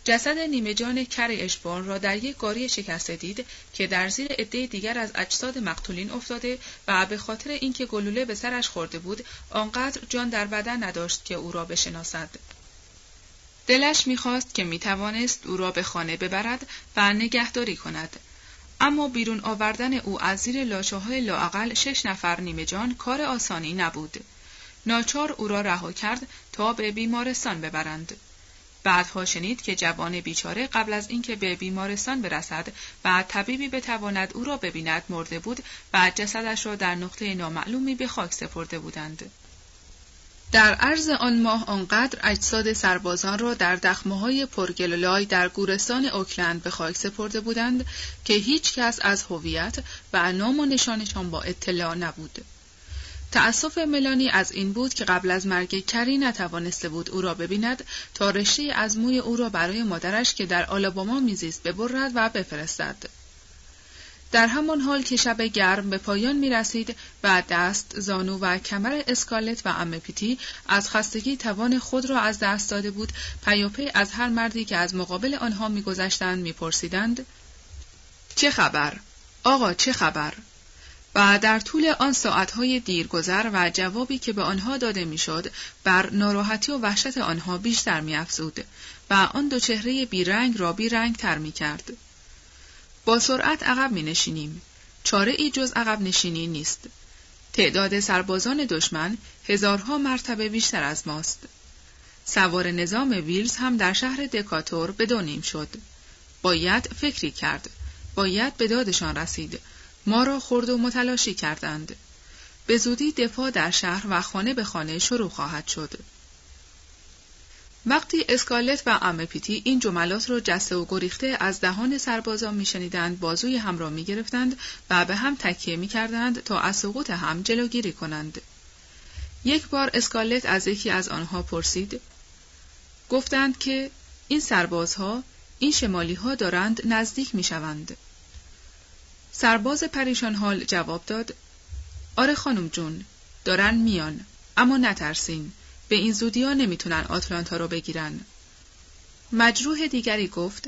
جسد نیمه جان کر اشبان را در یک گاری شکسته دید که در زیر عده دیگر از اجساد مقتولین افتاده و به خاطر اینکه گلوله به سرش خورده بود آنقدر جان در بدن نداشت که او را بشناسد. دلش می‌خواست که می‌توانست او را به خانه ببرد و نگهداری کند، اما بیرون آوردن او از زیر لاشه‌های لااقل 6 نفر نیمه جان کار آسانی نبود. ناچار او را رها کرد تا به بیمارستان ببرند. بعدها شنید که جوان بیچاره قبل از اینکه به بیمارستان برسد و طبیبی بتواند او را ببیند مرده بود و جسدش را در نقطه نامعلومی به خاک سپرده بودند. در عرض آن ماه آنقدر اجساد سربازان را در دخمه‌های پرگلولای در گورستان اوکلند به خاک سپرده بودند که هیچ کس از هویت و نام و نشانشان با اطلاع نبود. تأسف ملانی از این بود که قبل از مرگ کری نتوانسته بود او را ببیند تا رشته از موی او را برای مادرش که در آلاباما میزیست ببرد و بفرستد. در همان حال که شب گرم به پایان می رسید و دست، زانو و کمر اسکارلت و عمه پیتی از خستگی توان خود را از دست داده بود، پیاپی از هر مردی که از مقابل آنها می گذشتند می پرسیدند: چه خبر؟ آقا چه خبر؟ و در طول آن ساعتهای دیرگذر و جوابی که به آنها داده میشد بر ناراحتی و وحشت آنها بیشتر می افزود و آن دو چهره بیرنگ را بیرنگ تر می کرد. با سرعت عقب می نشینیم. چاره ای جز عقب نشینی نیست. تعداد سربازان دشمن هزارها مرتبه بیشتر از ماست. سوار نظام ویلز هم در شهر دکاتور به 2 نیم شد. باید فکری کرد. باید به دادشان رسید. ما را خرد و متلاشی کردند. به زودی دفاع در شهر و خانه به خانه شروع خواهد شد. وقتی اسکارلت و عمه پیتی این جملات را جسته و گریخته از دهان سربازان میشنیدند بازوی هم را میگرفتند و به هم تکیه میکردند تا از سقوط هم جلوگیری کنند. یک بار اسکارلت از یکی از آنها پرسید. گفتند که این سربازها، این شمالی‌ها دارند نزدیک میشوند. سرباز پریشان حال جواب داد: آره خانم جون، دارن میان، اما نترسین، به این زودی‌ها نمیتونن آتلانتا رو بگیرن. مجروح دیگری گفت: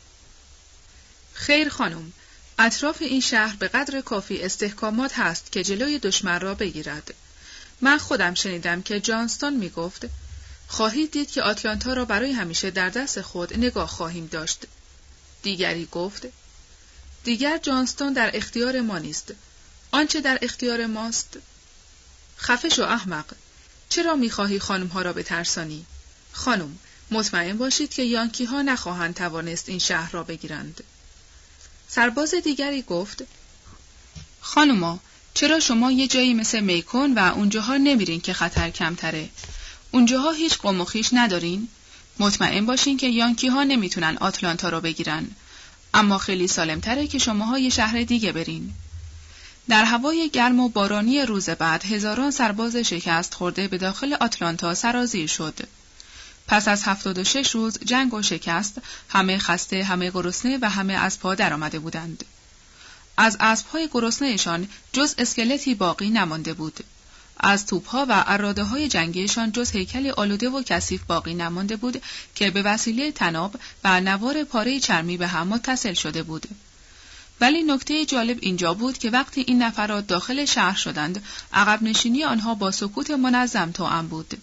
خیر خانم، اطراف این شهر به قدر کافی استحکامات هست که جلوی دشمن را بگیرد. من خودم شنیدم که جانستون میگفت خواهید دید که آتلانتا را برای همیشه در دست خود نگاه خواهیم داشت. دیگری گفت: دیگر جانستون در اختیار ما نیست. آنچه در اختیار ماست. خفه شو احمق. چرا میخواهی خانمها را بترسانی؟ خانم، مطمئن باشید که یانکی ها نخواهند توانست این شهر را بگیرند. سرباز دیگری گفت: خانما، چرا شما یه جایی مثل میکون و اونجاها نمیرین که خطر کمتره؟ اونجاها هیچ قوم و خویش ندارین؟ مطمئن باشین که یانکی ها نمیتونن آتلانتا را بگیرن. اما خیلی سالمتره که شماها یه شهر دیگه برین. در هوای گرم و بارانی روز بعد هزاران سرباز شکست خورده به داخل آتلانتا سرازیر شد. پس از 76 روز جنگ و شکست، همه خسته، همه گرسنه و همه از پا در آمده بودند. از اسب‌های گرسنه‌شان جز اسکلتی باقی نمانده بود. از توپ‌ها و اراده‌های جنگیشان جز هیکلی آلوده و کثیف باقی نمانده بود که به وسیله طناب و نوار پاره چرمی به هم متصل شده بود. ولی نکته جالب اینجا بود که وقتی این نفرات داخل شهر شدند، عقب نشینی آنها با سکوت منظم توأم بود.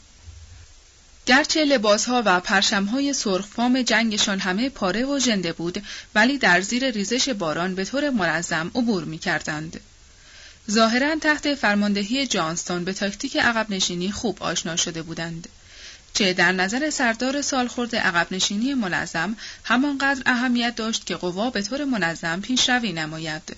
گرچه لباسها و پرچم‌های سرخفام جنگشان همه پاره و ژنده بود، ولی در زیر ریزش باران به طور منظم عبور می‌کردند. ظاهراً تحت فرماندهی جانستون به تاکتیک عقب نشینی خوب آشنا شده بودند. چه در نظر سردار سالخورده عقب نشینی منظم همانقدر اهمیت داشت که قوا به طور منظم پیشروی نماید.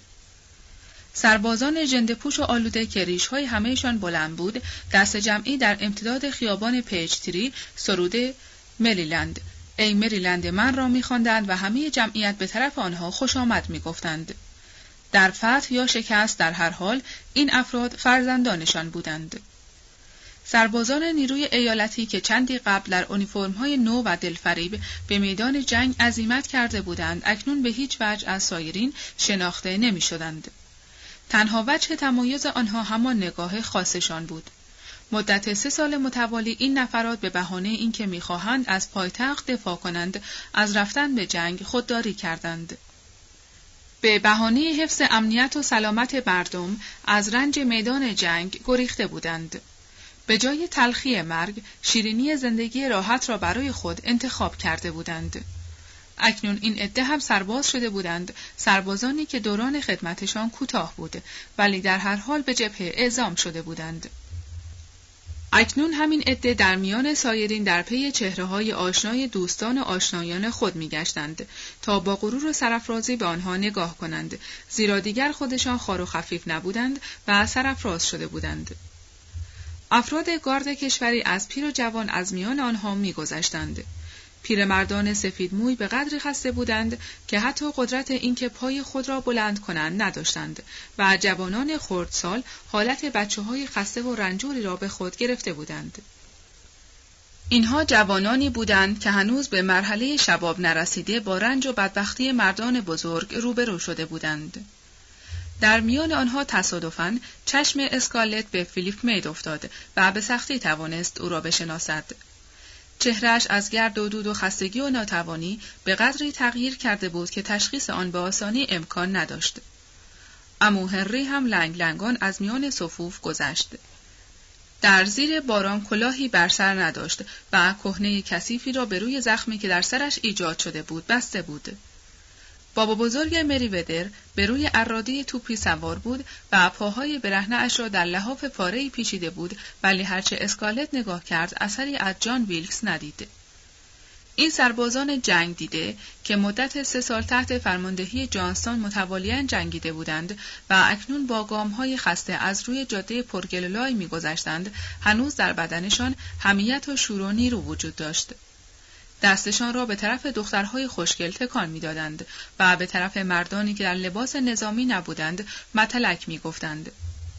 سربازان ژنده‌پوش و آلوده که ریش‌های همه‌شان بلند بود، دست جمعی در امتداد خیابان پیچ‌تری سرود مریلند، ای مریلند من را می‌خواندند و همه جمعیت به طرف آنها خوش آمد می‌گفتند. در فتح یا شکست در هر حال این افراد فرزندانشان بودند. سربازان نیروی ایالتی که چندی قبل در اونیفرم‌های نو و دلفریب به میدان جنگ عزیمت کرده بودند، اکنون به هیچ وجه از سایرین شناخته نمی‌شدند. تنها وجه تمایز آنها همان نگاه خاصشان بود. مدت 3 سال متوالی این نفرات به بهانه اینکه می‌خواهند از پایتخت دفاع کنند، از رفتن به جنگ خودداری کردند. به بهانه حفظ امنیت و سلامت مردم از رنج میدان جنگ گریخته بودند. به جای تلخی مرگ، شیرینی زندگی راحت را برای خود انتخاب کرده بودند. اکنون این عده هم سرباز شده بودند، سربازانی که دوران خدمتشان کوتاه بود، ولی در هر حال به جبهه اعزام شده بودند. اکنون همین عده در میان سایرین در پی چهره‌های آشنای دوستان و آشنایان خود می‌گشتند تا با غرور و سرافرازی به آنها نگاه کنند، زیرا دیگر خودشان خوار و خفیف نبودند و سرافراز شده بودند. افراد گارد کشوری از پیر و جوان از میان آنها می‌گذشتند. پیرمردان سفید موی به قدری خسته بودند که حتی قدرت اینکه پای خود را بلند کنند نداشتند و جوانان خردسال حالت بچه‌های خسته و رنجوری را به خود گرفته بودند. اینها جوانانی بودند که هنوز به مرحله شباب نرسیده با رنج و بدبختی مردان بزرگ روبرو شده بودند. در میان آنها تصادفاً چشم اسکارلت به فیلیپ مید افتاد و به سختی توانست او را بشناسد. چهره‌اش از گرد و دود و خستگی و ناتوانی به قدری تغییر کرده بود که تشخیص آن به آسانی امکان نداشت. عمو هنری هم لنگ لنگان از میان صفوف گذشت. در زیر باران کلاهی بر سر نداشت و کهنه کثیفی را به روی زخمی که در سرش ایجاد شده بود بسته بود. بابا بزرگ مریودر به روی اراده توپی سوار بود و پاهای برهنه اش را در لحاف پاره‌ای پیچیده بود، ولی هرچه اسکارلت نگاه کرد اثری از جان ویلکس ندید. این سربازان جنگ دیده که مدت 3 سال تحت فرماندهی جانستون متوالیاً جنگیده بودند و اکنون با گام‌های خسته از روی جاده پرگلولای می‌گذشتند، هنوز در بدنشان حمیت و شور و نیرو وجود داشت. دستشان را به طرف دخترهای خوشگل تکان می‌دادند و به طرف مردانی که در لباس نظامی نبودند متلک می‌گفتند.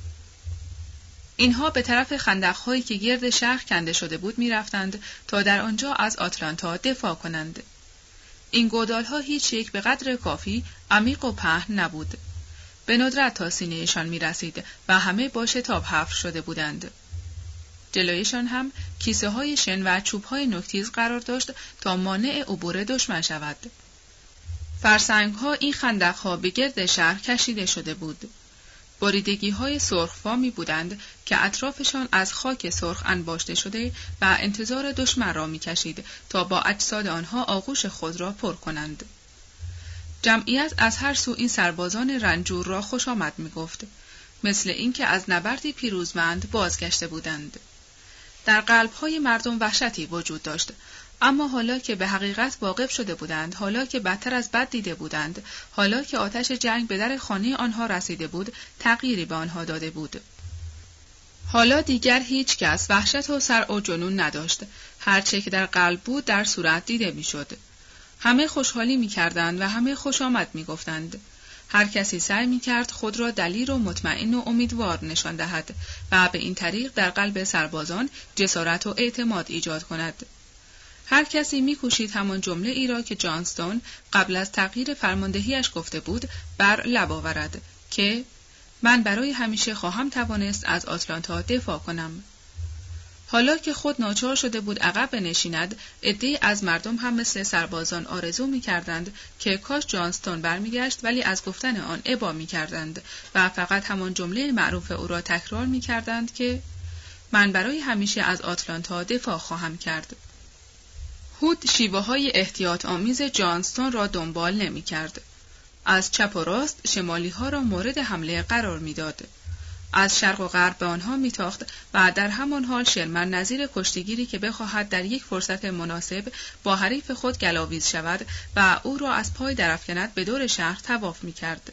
اینها به طرف خندق‌هایی که گرد شهر کنده شده بود می‌رفتند تا در آنجا از آتلانتا دفاع کنند. این گودال‌ها هیچ یک به قدر کافی عمیق و پهن نبود. به ندرت تا سینه‌شان می‌رسید و همه با شتاب حفر شده بودند. جلویشان هم کیسه های شن و چوب های نوک‌تیز قرار داشت تا مانع عبور دشمن شود. فرسنگ ها این خندق ها به گرد شهر کشیده شده بود. بریدگی های سرخفامی بودند که اطرافشان از خاک سرخ انباشته شده و انتظار دشمن را می کشید تا با اجساد آنها آغوش خود را پر کنند. جمعیت از هر سو این سربازان رنجور را خوش آمد می گفت، مثل اینکه از نبردی پیروزمند بازگشته بودند. در قلب‌های مردم وحشتی وجود داشت، اما حالا که به حقیقت واقف شده بودند، حالا که بدتر از بد دیده بودند، حالا که آتش جنگ به در خانه آنها رسیده بود، تغییری به آنها داده بود. حالا دیگر هیچ کس وحشت و سرع و جنون نداشت. هر چه که در قلب بود در صورت دیده می‌شد. همه خوشحالی می‌کردند و همه خوش آمد می‌گفتند. هر کسی سعی می‌کرد خود را دلیر و مطمئن و امیدوار نشان دهد و به این طریق در قلب سربازان جسارت و اعتماد ایجاد کند. هر کسی می‌کوشید همان جمله ای را که جانستون قبل از تغییر فرماندهیش گفته بود بر لب آورد که من برای همیشه خواهم توانست از آتلانتا دفاع کنم. حالا که خود ناچار شده بود عقب بنشیند، عده‌ای از مردم هم مثل سربازان آرزو می‌کردند که کاش جانستون برمیگشت، ولی از گفتن آن ابا می‌کردند و فقط همان جمله معروف او را تکرار می‌کردند که من برای همیشه از آتلانتا دفاع خواهم کرد. هود شیوه‌های احتیاط آمیز جانستون را دنبال نمی‌کرد. از چپ و راست شمالی‌ها را مورد حمله قرار می‌داد. از شرق و غرب به آنها میتاخت و در همان حال شرمن نظیر کشتیگیری که بخواهد در یک فرصت مناسب با حریف خود گلاویز شود و او را از پای درافکند به دور شهر طواف میکرد.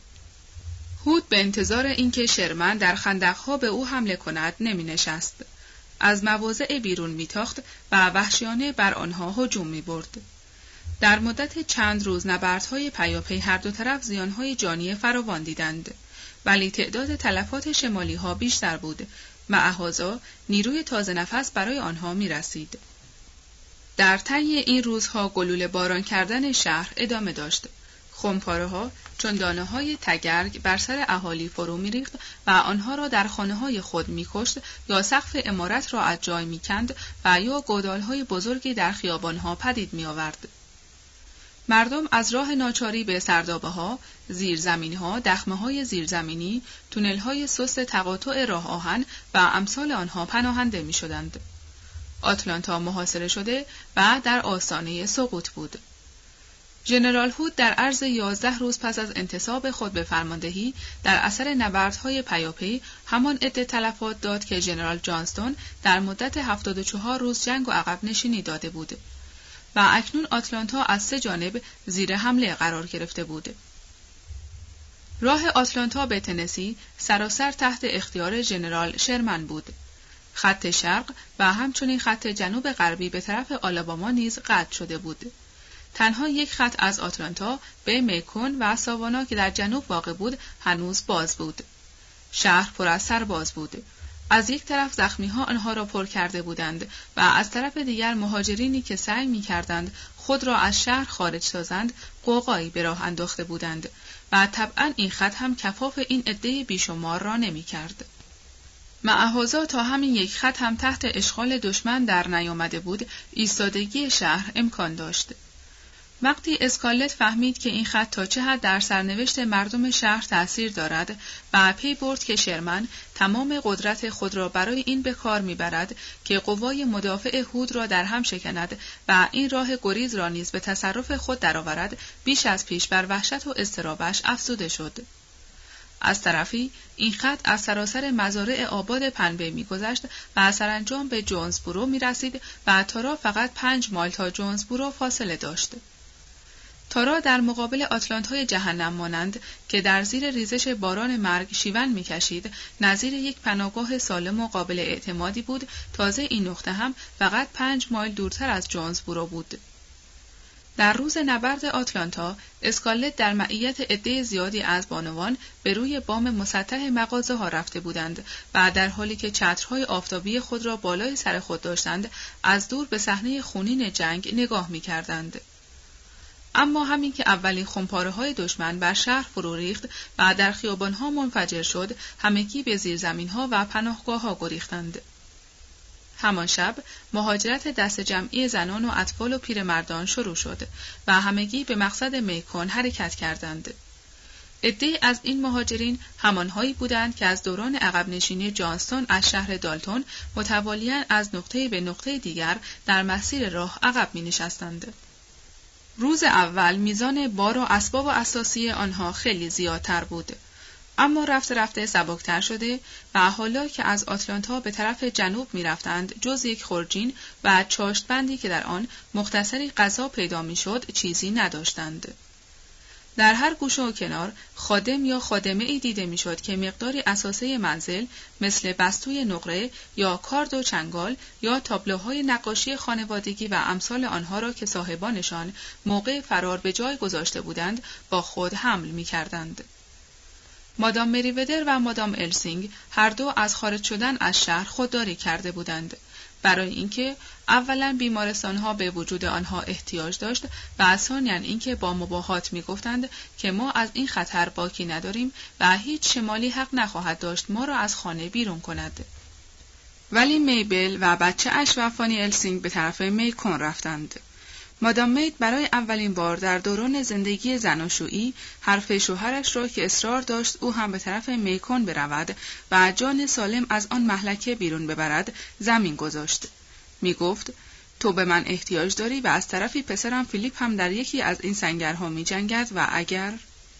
هود به انتظار اینکه شرمن در خندقها به او حمله کند نمی نشست. از مواضع بیرون میتاخت و وحشیانه بر آنها هجوم میبرد. در مدت چند روز نبردهای پیاپی هر دو طرف زیانهای جانی فراوان دیدند. ولی تعداد تلفات شمالی ها بیشتر بود. معهازا نیروی تازه نفس برای آنها می رسید. در طی این روزها گلوله باران کردن شهر ادامه داشت. خمپاره‌ها چون دانه‌های تگرگ بر سر اهالی فرو می‌ریخت و آنها را در خانه‌های خود می‌کشت یا سقف عمارت را از جای می‌کند و یا گودال‌های بزرگی در خیابان‌ها پدید می‌آورد. مردم از راه ناچاری به سردابه‌ها، زیرزمینی‌ها، دخمه‌های زیرزمینی، تونل‌های سست تقاطع راه آهن و امثال آنها پناهنده می‌شدند. آتلانتا محاصره شده و در آستانه سقوط بود. ژنرال هود در عرض 11 روز پس از انتصاب خود به فرماندهی در اثر نبردهای پیاپی همان عده تلفات داد که ژنرال جانستون در مدت 74 روز جنگ و عقب نشینی داده بود و اکنون آتلانتا از 3 جانب زیر حمله قرار گرفته بود. راه آتلانتا به تنسی سراسر تحت اختیار ژنرال شرمن بود. خط شرق و همچنین خط جنوب غربی به طرف آلاباما نیز قطع شده بود. تنها یک خط از آتلانتا به میکون و ساوانا که در جنوب واقع بود هنوز باز بود. شهر پر از سرباز بود. از یک طرف زخمی‌ها آنها را پر کرده بودند و از طرف دیگر مهاجرینی که سعی می‌کردند خود را از شهر خارج سازند غوغایی به راه انداخته بودند و طبعاً این خط هم کفاف این عده بیشمار را نمی‌کرد. معهازا تا همین یک خط هم تحت اشغال دشمن در نیامده بود، ایستادگی شهر امکان داشت. وقتی اسکالت فهمید که این خط تا چه حد در سرنوشت مردم شهر تأثیر دارد و پی برد که شرمن تمام قدرت خود را برای این به کار می‌برد که قوای مدافع هود را در هم شکند و این راه گریز را نیز به تصرف خود درآورد، بیش از پیش بر وحشت و اضطرابش افزوده شد. از طرفی این خط از سراسر مزارع آباد پنبه می‌گذشت و سرانجام به جونزبورو می‌رسید و تارا فقط 5 مایل تا جونزبورو فاصله داشت. تارا در مقابل آتلانتای جهنم مانند که در زیر ریزش باران مرگ شیون می‌کشید، نظیر یک پناهگاه سالم و قابل اعتمادی بود. تازه این نقطه هم فقط 5 مایل دورتر از جونزبورو بود. در روز نبرد آتلانتا، اسکالت در معیت عده زیادی از بانوان به روی بام مسطح مغازه‌ها رفته بودند و در حالی که چترهای آفتابی خود را بالای سر خود داشتند، از دور به صحنه خونین جنگ نگاه می‌کردند. اما همین که اولین خمپاره‌های دشمن بر شهر فرو ریخت و در خیابان‌ها منفجر شد، همگی به زیرزمین‌ها و پناهگاه‌ها گریختند. همان شب مهاجرت دست جمعی زنان و اطفال و پیرمردان شروع شد و همگی به مقصد میکون حرکت کردند. عده‌ای از این مهاجرین همانهایی بودند که از دوران عقب نشینی جانستون از شهر دالتون متوالیاً از نقطه به نقطه دیگر در مسیر راه عقب می‌نشستند. روز اول میزان بار و اسباب اساسی آنها خیلی زیادتر بود، اما رفته رفته سبکتر شده و حالا که از آتلانتا به طرف جنوب می رفتند جز یک خورجین و چاشتبندی که در آن مختصری غذا پیدا می شد چیزی نداشتند. در هر گوشه و کنار خادم یا خادمه ای دیده می شد که مقداری اساسی منزل مثل بستوی نقره یا کارد و چنگال یا تابلوهای نقاشی خانوادگی و امثال آنها را که صاحبانشان موقع فرار به جای گذاشته بودند با خود حمل می کردند. مادام مریودر و مادام السینگ هر دو از خارج شدن از شهر خودداری کرده بودند، برای اینکه اولا بیمارستانها به وجود آنها احتیاج داشت و ثانیاً اینکه با مباهات میگفتند که ما از این خطر باکی نداریم و هیچ شمالی حق نخواهد داشت ما را از خانه بیرون کند. ولی میبل و بچه اش و فانی السینگ به طرف میکون رفتند. مادام مید برای اولین بار در دوران زندگی زناشویی حرف شوهرش را که اصرار داشت او هم به طرف میکون برود و جان سالم از آن مهلکه بیرون ببرد زمین گذاشت. می گفت تو به من احتیاج داری و از طرفی پسرم فیلیپ هم در یکی از این سنگرها می جنگد و اگر...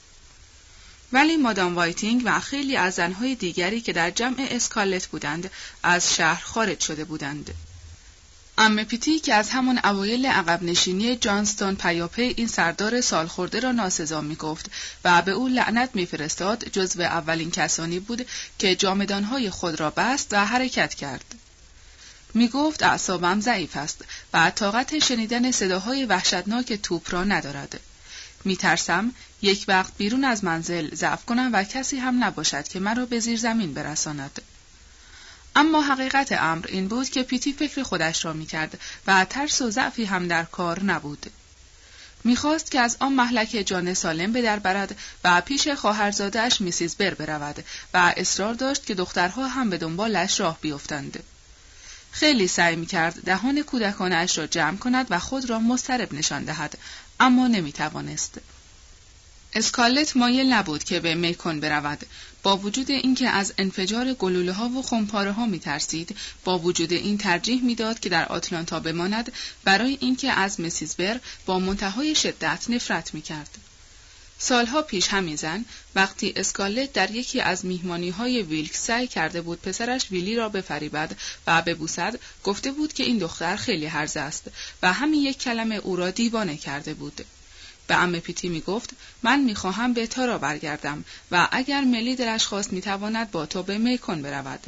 ولی مادام وایتینگ و خیلی از زنهای دیگری که در جمع اسکالت بودند از شهر خارج شده بودند. عمه پیتی که از همان اوایل عقب نشینی جانستون پیاپی این سردار سالخورده را ناسزا می گفت و به او لعنت می فرستاد، جزو اولین کسانی بود که جامدانهای خود را بست و حرکت کرد. می گفت اعصابم ضعیف است و طاقت شنیدن صداهای وحشتناک توپ را ندارد. می ترسم یک وقت بیرون از منزل ضعف کنم و کسی هم نباشد که مرا به زیر زمین برساند. اما حقیقت امر این بود که پیتی فکر خودش را می‌کرد و ترس و ضعفی هم در کار نبود. می‌خواست که از آن مهلک جان سالم به در برد و پیش خواهرزاده‌اش میسیز بر برود و اصرار داشت که دخترها هم به دنبالش راه بیفتند. خیلی سعی می‌کرد دهان کودکانش را جمع کند و خود را مضطرب نشان دهد، اما نمی‌توانست. اسکارلت مایل نبود که به میکون برود. با وجود اینکه از انفجار گلوله‌ها و خمپاره‌ها می‌ترسید، با وجود این ترجیح می‌داد که در آتلانتا بماند برای اینکه از مسیز بر با منتهای شدت نفرت می‌کرد. سالها پیش همین زن وقتی اسکارلت در یکی از میهمانی‌های ویلک سعی کرده بود پسرش ویلی را بفریبد و ببوسد، گفته بود که این دختر خیلی هرزه است و همین یک کلمه او را دیوانه کرده بود. به عمه پیتی میگفت من میخواهم به تارا برگردم و اگر ملی دلش خواست میتواند با تو به میکون برود.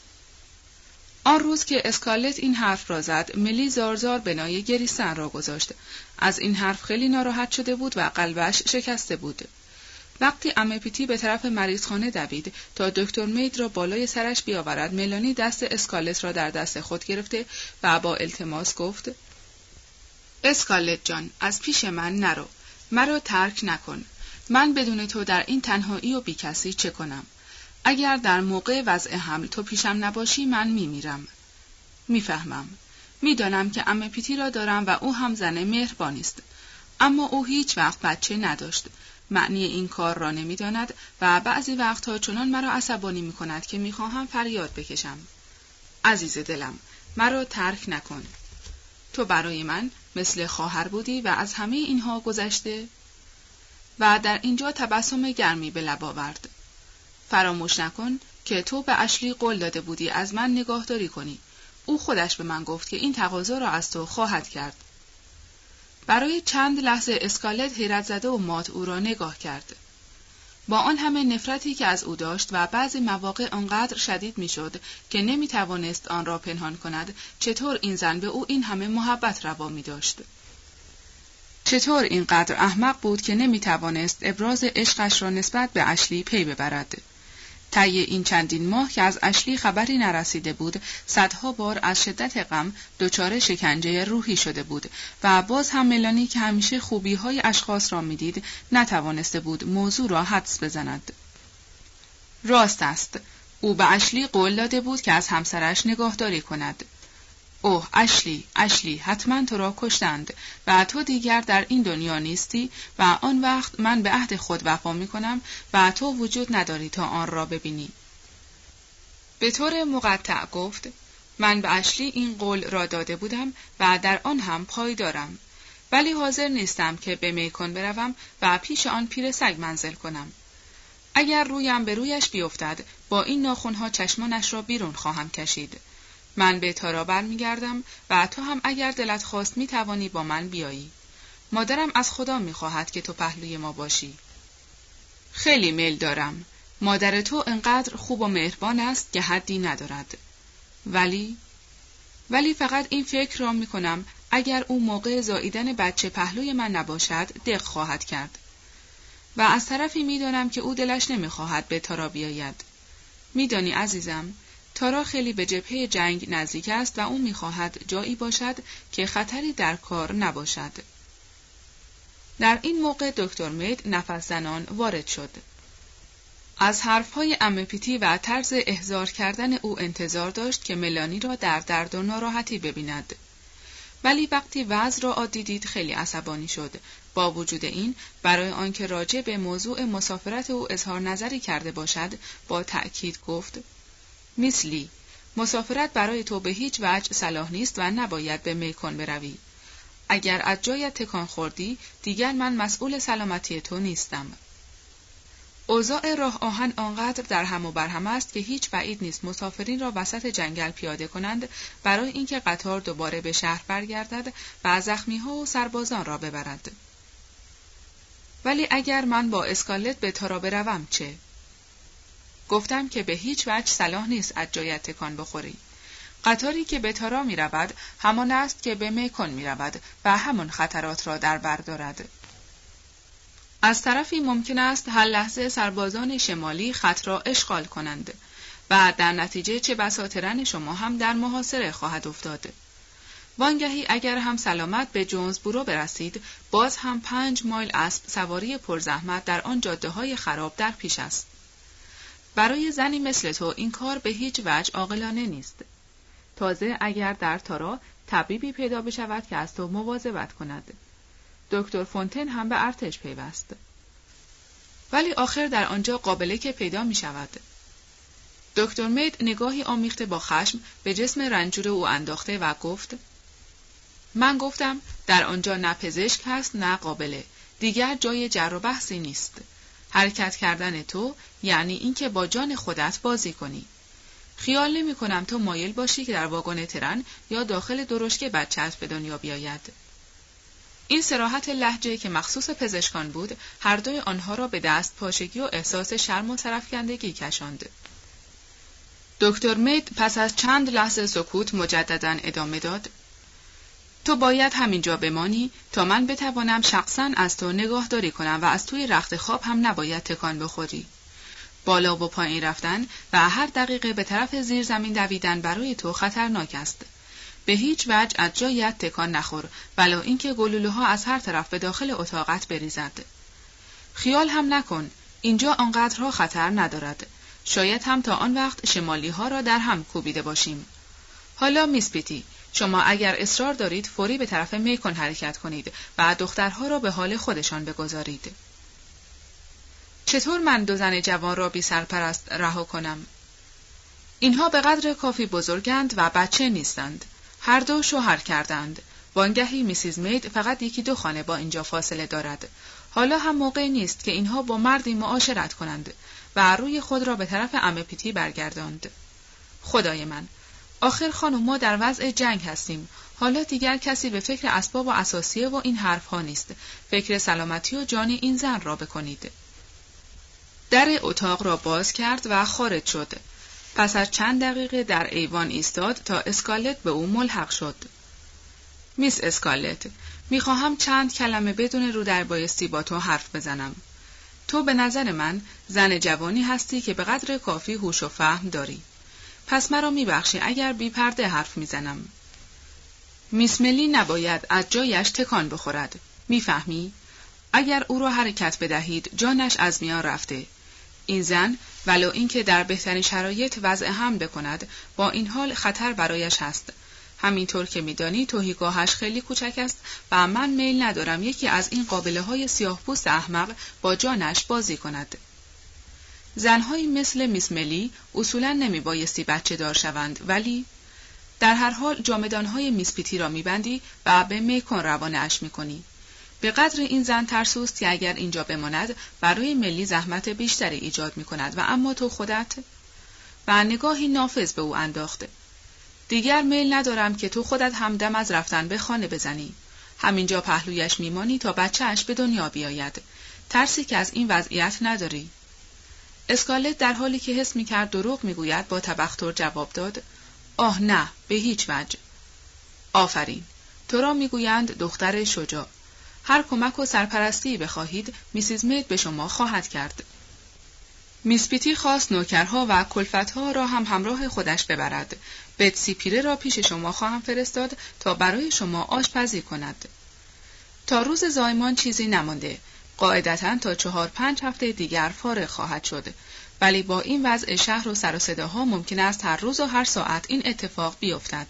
آن روز که اسکارلت این حرف را زد، ملی زارزار بنای گریستن را گذاشت. از این حرف خیلی ناراحت شده بود و قلبش شکسته بود. وقتی عمه پیتی به طرف مریضخانه دوید تا دکتر مید را بالای سرش بیاورد، ملانی دست اسکارلت را در دست خود گرفته و با التماس گفت: اسکارلت جان، از پیش من نرو. مرا ترک نکن. من بدون تو در این تنهایی و بیکسی چه کنم؟ اگر در موقع وضع حمل تو پیشم نباشی من میمیرم. میفهمم. میدانم که عمه پیتی را دارم و او هم زن مهربانی است. اما او هیچ وقت بچه نداشت. معنی این کار را نمیداند و بعضی وقتها چنان مرا عصبانی میکند که میخواهم فریاد بکشم. عزیز دلم، مرا ترک نکن. تو برای من مثل خواهر بودی و از همه اینها گذشته. و در اینجا تبسم گرمی به لب آورد. فراموش نکن که تو به اشلی قول داده بودی از من نگاهداری کنی. او خودش به من گفت که این تقاضا را از تو خواهد کرد. برای چند لحظه اسکارلت حیرت زده و مات او را نگاه کرد. با آن همه نفرتی که از او داشت و بعضی مواقع آنقدر شدید میشد که نمیتوانست آن را پنهان کند، چطور این زن به او این همه محبت روا می داشت؟ چطور اینقدر احمق بود که نمیتوانست ابراز عشقش را نسبت به اشلی پی ببرد؟ طی این چندین ماه که از اشلی خبری نرسیده بود، صدها بار از شدت غم دچار شکنجه روحی شده بود و باز هم ملانی که همیشه خوبی‌های اشخاص را می‌دید، نتوانسته بود موضوع را حدس بزند. راست است، او به اشلی قول داده بود که از همسرش نگاهداری کند. اوه اشلی، حتما تو را کشتند و تو دیگر در این دنیا نیستی و آن وقت من به عهد خود وفا می کنم و تو وجود نداری تا آن را ببینی. به طور مقطع گفت: من به اشلی این قول را داده بودم و در آن هم پای دارم، ولی حاضر نیستم که به میکون بروم و پیش آن پیر سگ منزل کنم. اگر رویم به رویش بیفتد، با این ناخن‌ها چشمانش را بیرون خواهم کشید. من به تارا برمیگردم و تو هم اگر دلت خواست میتوانی با من بیایی. مادرم از خدا میخواهد که تو پهلوی ما باشی. خیلی میل دارم. مادر تو انقدر خوب و مهربان است که حدی ندارد. ولی فقط این فکر را میکنم اگر او موقع زاییدن بچه پهلوی من نباشد دق خواهد کرد. و از طرفی میدانم که او دلش نمیخواهد به تارا بیاید. میدانی عزیزم، تارا خیلی به جبهه جنگ نزدیک است و او می‌خواهد جایی باشد که خطری در کار نباشد. در این موقع دکتر مید نفس زنان وارد شد. از حرفهای عمه پیتی و طرز احضار کردن او انتظار داشت که ملانی را در درد و ناراحتی ببیند. ولی وقتی وضع را عادی دید خیلی عصبانی شد. با وجود این، برای آنکه راجع به موضوع مسافرت او اظهار نظری کرده باشد، با تأکید گفت: میس لی، مسافرت برای تو به هیچ وجه صلاح نیست و نباید به میکون بروی. اگر از جایت تکان خوردی، دیگر من مسئول سلامتی تو نیستم. اوضاع راه آهن آنقدر در هم و بر هم است که هیچ بعید نیست مسافرین را وسط جنگل پیاده کنند برای اینکه قطار دوباره به شهر برگردد و زخمی‌ها و سربازان را ببرد. ولی اگر من با اسکارلت به تارا بروم چه؟ گفتم که به هیچ وجه صلاح نیست از جایت تکان بخوری. قطاری که به تارا می رود همان است که به میکون می رود و همان خطرات را در بر دارد. از طرفی ممکن است هر لحظه سربازان شمالی خط را اشغال کنند و در نتیجه چه بسا ترن شما هم در محاصره خواهد افتاد. وانگهی اگر هم سلامت به جونزبورو برسید، باز هم 5 مایل اسب سواری پرزحمت در آن جاده‌های خراب در پیش است. برای زنی مثل تو این کار به هیچ وجه عاقلانه نیست. تازه اگر در تارا طبیبی پیدا بشود که از تو مواظبت کند. دکتر فونتن هم به ارتش پیوست. ولی آخر در آنجا قابله که پیدا می شود. دکتر مید نگاهی آمیخته با خشم به جسم رنجور او انداخته و گفت: من گفتم در آنجا نه پزشک هست نه قابله. دیگر جای جر و بحثی نیست. حرکت کردن تو یعنی اینکه با جان خودت بازی کنی. خیال نمی کنم تو مایل باشی که در واگن ترن یا داخل درشکه بچه‌ات به دنیا بیاید. این صراحت لهجه که مخصوص پزشکان بود، هر دوی آنها را به دست پاشگی و احساس شرم و سرفکندگی کشاند. دکتر مید پس از چند لحظه سکوت مجدداً ادامه داد: تو باید همینجا بمانی تا من بتوانم شخصاً از تو نگاهداری کنم و از توی رخت خواب هم نباید تکان بخوری. بالا و پایین رفتن و هر دقیقه به طرف زیر زمین دویدن برای تو خطرناک است. به هیچ وجه از جایت تکان نخور، ولو اینکه گلوله‌ها از هر طرف به داخل اتاقت بریزد. خیال هم نکن، اینجا آنقدرها خطر ندارد. شاید هم تا آن وقت شمالی‌ها را در هم کوبیده باشیم. حالا میس پیتی، شما اگر اصرار دارید فوری به طرف میکن حرکت کنید و دخترها را به حال خودشان بگذارید. چطور من 2 زن جوان را بی سرپرست رها کنم؟ اینها به قدر کافی بزرگند و بچه نیستند. هر دو شوهر کردند. وانگهی میسیز مید فقط 1-2 خانه با اینجا فاصله دارد. حالا هم موقع نیست که اینها با مردی معاشرت کنند و روی خود را به طرف عمه پیتی برگرداند. خدای من، آخر خانم ما در وضع جنگ هستیم. حالا دیگر کسی به فکر اسباب و اساسیه و این حرف ها نیست. فکر سلامتی و جان این زن را بکنید. در اتاق را باز کرد و خارج شد. پس از چند دقیقه در ایوان ایستاد تا اسکالت به او ملحق شد. میس اسکالت، میخواهم چند کلمه بدون رو در بایستی با تو حرف بزنم. تو به نظر من زن جوانی هستی که به قدر کافی هوش و فهم داری. پس مرا میبخشی اگر بی پرده حرف میزنم. میس ملی نباید از جایش تکان بخورد. میفهمی؟ اگر او را حرکت بدهید جانش از میان رفته. این زن ولو اینکه در بهترین شرایط وضع حمل بکند، با این حال خطر برایش هست. همینطور که میدانی تهیگاهش خیلی کوچک است و من میل ندارم یکی از این قابله‌های سیاه‌پوست احمق با جانش بازی کند. زنهایی مثل میس ملی اصولاً نمیبایستی بچه دار شوند، ولی در هر حال جامدانهای میس پیتی را میبندی و به میکن روانه اش میکنی. به قدر این زن ترسوست که اگر اینجا بماند برای ملی زحمت بیشتری ایجاد میکند و اما تو خودت. و نگاهی نافذ به او انداخت. دیگر میل ندارم که تو خودت هم دم از رفتن به خانه بزنی. همینجا پهلویش میمانی تا بچه‌اش به دنیا بیاید. ترسی که از این وضعیت نداری. اسکالت در حالی که حس میکرد دروغ میگوید با تبختر جواب داد: آه نه، به هیچ وجه. آفرین. تو را میگویند دختر شجاع. هر کمک و سرپرستی بخواهید میسیز مید به شما خواهد کرد. میس پیتی خواست نوکرها و کلفتها را هم همراه خودش ببرد. بتسی پیره را پیش شما خواهم فرستاد تا برای شما آشپزی کند. تا روز زایمان چیزی نمانده. قاعدتاً تا 4-5 هفته دیگر فارغ خواهد شد. ولی با این وضع شهر و سر و صداها ممکن است هر روز و هر ساعت این اتفاق بیفتد.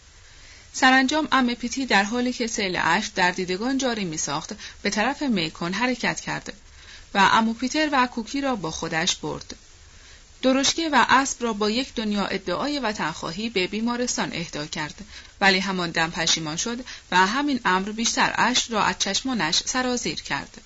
سرانجام عمه پیتی در حالی که سیل اشک در دیدگان جاری می ساخت به طرف میکن حرکت کرد و عمو پیتر و کوکی را با خودش برد. درشکه و اسب را با یک دنیا ادعای وطنخواهی به بیمارستان اهدا کرد، ولی همان دم پشیمان شد و همین امر بیشتر اشک را از چشمانش سرازیر کرد.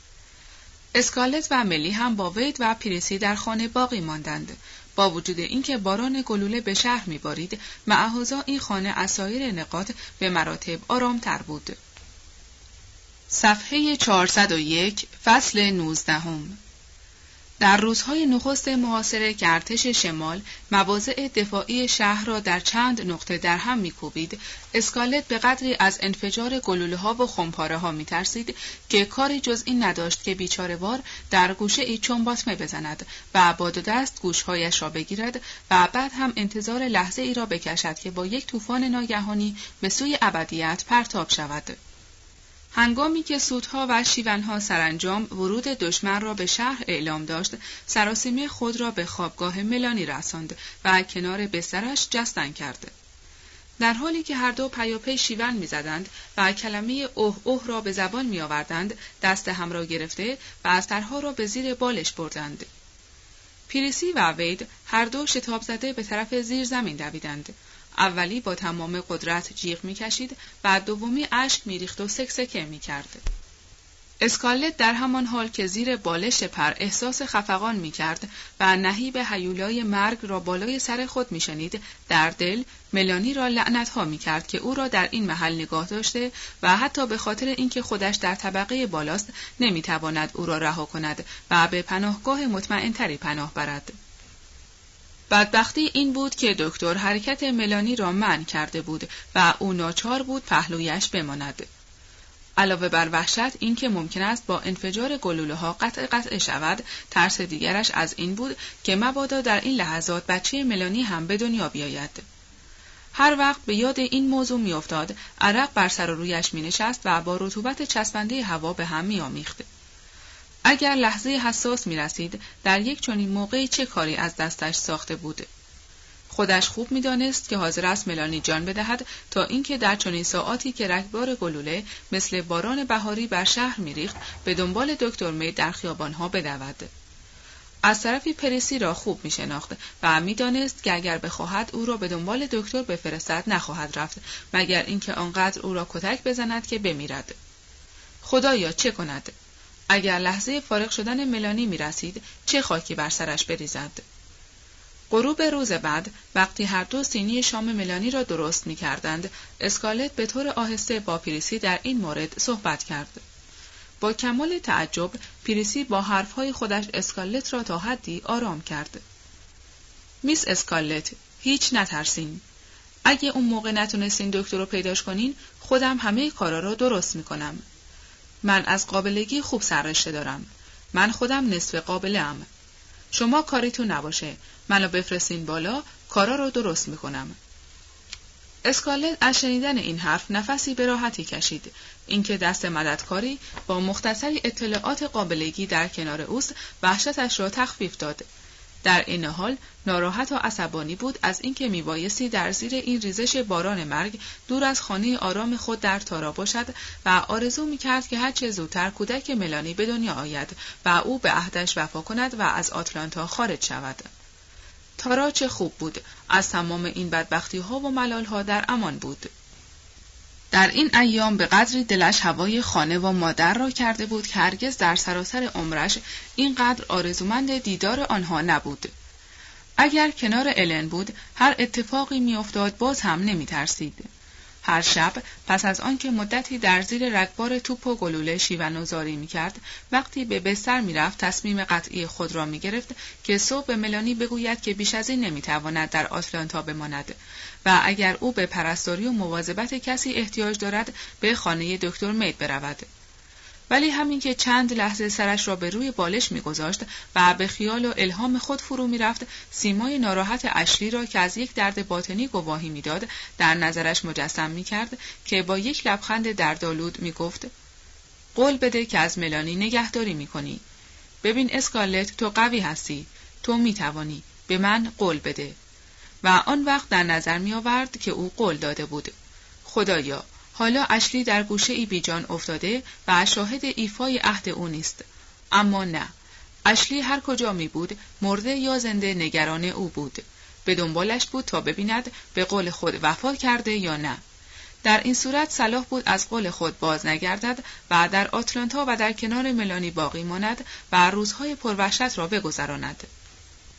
اسکالت و ملی هم با وید و پریسی در خانه باقی ماندند. با وجود اینکه باران گلوله به شهر می‌بارید، معهوزا این خانه از سایر نقاط به مراتب آرام‌تر بود. صفحه 401 فصل 19. در روزهای نخست محاصره که ارتش شمال مواضع دفاعی شهر را در چند نقطه در هم می‌کوبید، اسکارلت به قدری از انفجار گلوله‌ها و خمپاره‌ها می‌ترسید که کاری جز این نداشت که بیچاره‌وار در گوشه‌ای چنباتمه بزند و با دو دست گوش‌هایش را بگیرد و بعد هم انتظار لحظه ای را بکشد که با یک طوفان ناگهانی به سوی ابدیت پرتاب شود. هنگامی که سودها و شیونها سرانجام ورود دشمن را به شهر اعلام داشت، سراسیمه خود را به خوابگاه ملانی رساند و کنار بسترش جستن کرد. در حالی که هر دو پیاپی شیون می‌زدند و کلمه اوه اوه را به زبان می‌آوردند، دست هم را گرفته و استرها را به زیر بالش بردند. پریسی و وید هر دو شتاب زده به طرف زیر زمین دویدند. اولی با تمام قدرت جیغ می‌کشید و دومی اشک می‌ریخت و سکسکه می‌کرد. اسکارلت در همان حال که زیر بالش پر احساس خفقان می‌کرد و نهیب هیولای مرگ را بالای سر خود می‌شنید، در دل ملانی را لعنت‌ها می‌کرد که او را در این محل نگاه داشته و حتی به خاطر اینکه خودش در طبقه بالاست نمی‌تواند او را رها کند و به پناهگاه مطمئن‌تری پناه برد. بدبختی این بود که دکتر حرکت ملانی را منع کرده بود و او ناچار بود پهلویش بماند. علاوه بر وحشت این که ممکن است با انفجار گلوله‌ها قطع شود، ترس دیگرش از این بود که مبادا در این لحظات بچه ملانی هم به دنیا بیاید. هر وقت به یاد این موضوع میافتاد، عرق بر سر و رویش مینشست و با رطوبت چسبنده هوا به هم میآمیخت. اگر لحظه حساس می‌رسید، در یک چنین موقعی چه کاری از دستش ساخته بود؟ خودش خوب می‌دانست که حاضر است ملانی جان بدهد تا اینکه در چنین ساعاتی که رگبار گلوله مثل باران بهاری بر شهر می‌ریخت، به دنبال دکتر مید در خیابان‌ها بدود. از طرفی پریسی را خوب می‌شناخت و می‌دانست که اگر بخواهد او را به دنبال دکتر بفرستد نخواهد رفت، مگر اینکه آنقدر او را کتک بزند که بمیرد. خدایا چه کند؟ اگر لحظه فارغ شدن ملانی می رسید، چه خاکی بر سرش بریزد؟ غروب روز بعد، وقتی هر دو سینی شام ملانی را درست می کردند، اسکارلت به طور آهسته با پریسی در این مورد صحبت کرد. با کمال تعجب، پریسی با حرفهای خودش اسکارلت را تا حدی آرام کرد. میس اسکارلت، هیچ نترسین. اگه اون موقع نتونستین دکتر رو پیداش کنین، خودم همه کارا را درست می کنم. من از قابلگی خوب سررشته دارم. من خودم نصف قابلم. شما کاریتون نباشه. منو بفرستین بالا، کارا رو درست میکنم. اسکارلت از شنیدن این حرف نفسی به راحتی کشید. اینکه دست مددکاری با مختصری اطلاعات قابلگی در کنار اوست، وحشتش را تخفیف داد. در این حال ناراحت و عصبانی بود از اینکه میبایستی در زیر این ریزش باران مرگ دور از خانه آرام خود در تارا باشد و آرزو میکرد که هرچه زودتر کودک ملانی به دنیا آید و او به عهدش وفا کند و از آتلانتا خارج شود. تارا چه خوب بود، از تمام این بدبختی ها و ملال ها در امان بود. در این ایام به قدری دلش هوای خانه و مادر را کرده بود که هرگز در سراسر عمرش اینقدر آرزومند دیدار آنها نبود. اگر کنار الن بود، هر اتفاقی میافتاد باز هم نمیترسید. هر شب پس از آنکه مدتی در زیر رگبار توپ و گلوله شیون و زاری میکرد، وقتی به بستر میرفت تصمیم قطعی خود را میگرفت که صبح به ملانی بگوید که بیش از این نمیتواند در آتلانتا بماند و اگر او به پرستاری و مواظبت کسی احتیاج دارد به خانه دکتر مید برود. ولی همین که چند لحظه سرش را به روی بالش می‌گذاشت و به خیال و الهام خود فرو می‌رفت، سیمای ناراحت اشلی را که از یک درد باطنی گواهی می‌داد در نظرش مجسم می‌کرد که با یک لبخند دردآلود می‌گفت: قول بده که از ملانی نگهداری می‌کنی. ببین اسکارلت، تو قوی هستی، تو می‌توانی، به من قول بده. و آن وقت در نظر می‌آورد که او قول داده بود. خدایا، حالا اشلی در گوشه ای بیجان افتاده و شاهد ایفای عهد او نیست. اما نه، اشلی هر کجا می بود، مرده یا زنده نگران او بود. به دنبالش بود تا ببیند به قول خود وفا کرده یا نه. در این صورت صلاح بود از قول خود باز نگردد و در آتلانتا و در کنار ملانی باقی ماند و روزهای پروحشت را بگذراند.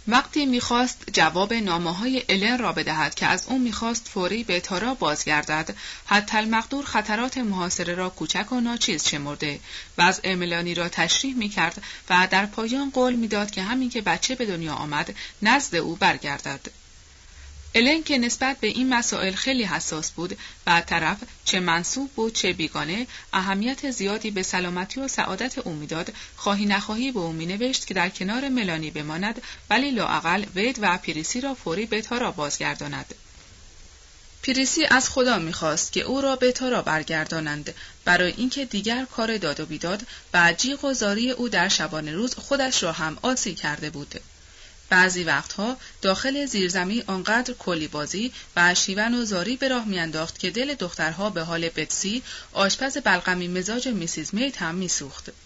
وقتی میخواست جواب نامه‌های الن را بدهد که از او میخواست فوری به تارا بازگردد، حتی المقدور خطرات محاصره را کوچک و ناچیز شمرده، وضع ملانی را تشریح میکرد و در پایان قول میداد که همین که بچه به دنیا آمد نزد او برگردد. الن که نسبت به این مسائل خیلی حساس بود، بعد طرف چه منسوب بود چه بیگانه اهمیت زیادی به سلامتی و سعادت او میداد، خواهی نخواهی به او مینوشت که در کنار ملانی بماند، ولی لااقل وید و پریسی را فوری به تارا بازگرداند. پریسی از خدا میخواست که او را به تارا برگردانند، برای اینکه دیگر کار داد و بیداد و جیغ و زاری او در شبانه روز خودش را هم عاصی کرده بود. بعضی وقتها داخل زیرزمین آنقدر کلی بازی و شیون و زاری به راه میانداخت که دل دخترها به حال بتسی، آشپز بلغمی مزاج میسیز میت هم میسوخت.